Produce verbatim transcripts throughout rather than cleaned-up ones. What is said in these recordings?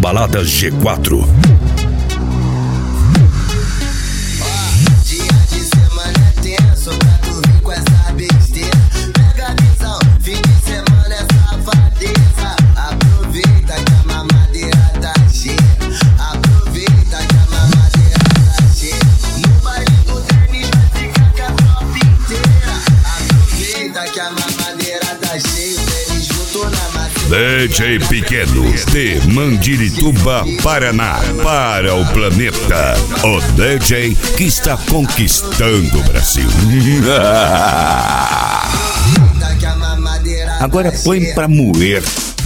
balada G quatro. D J Pequeno, de Mandirituba, Paraná, para o planeta. O D J que está conquistando o Brasil. Agora põe pra moer.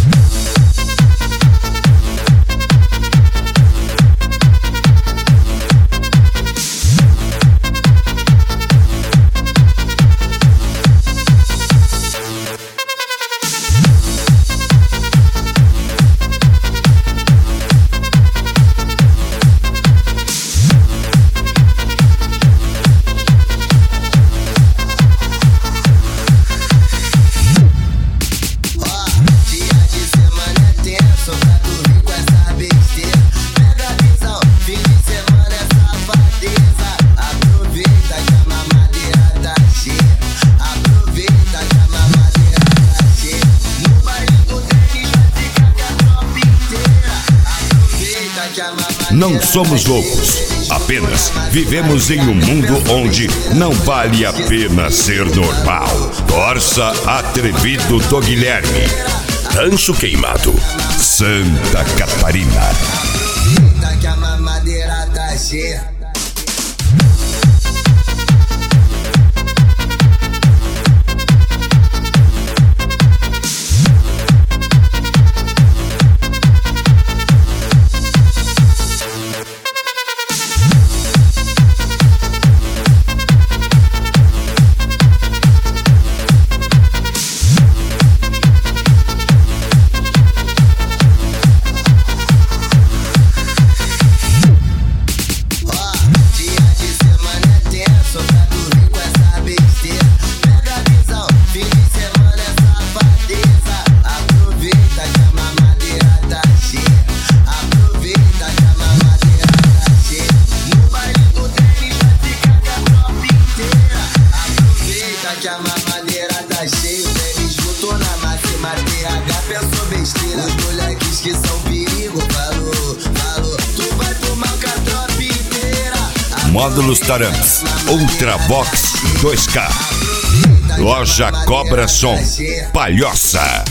Não somos loucos, apenas vivemos em um mundo onde não vale a pena ser normal. Força Atrevido do Guilherme. Rancho Queimado, Santa Catarina. Eita que a mamadeira tá cheia. Que a mamadeira tá cheia, o tênis juntou na máxima T H, pensou besteira. Os moleques que são perigo, falou, falou, tu vai tomar com a tropa inteira. Módulos Taramas, Ultravox dois K, Loja Cobra Som, Palhoça.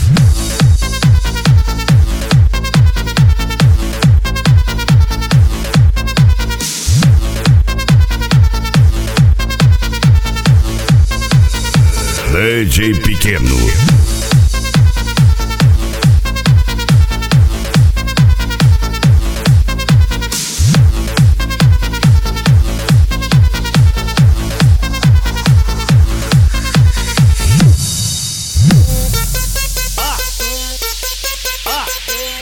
D J Pequeno.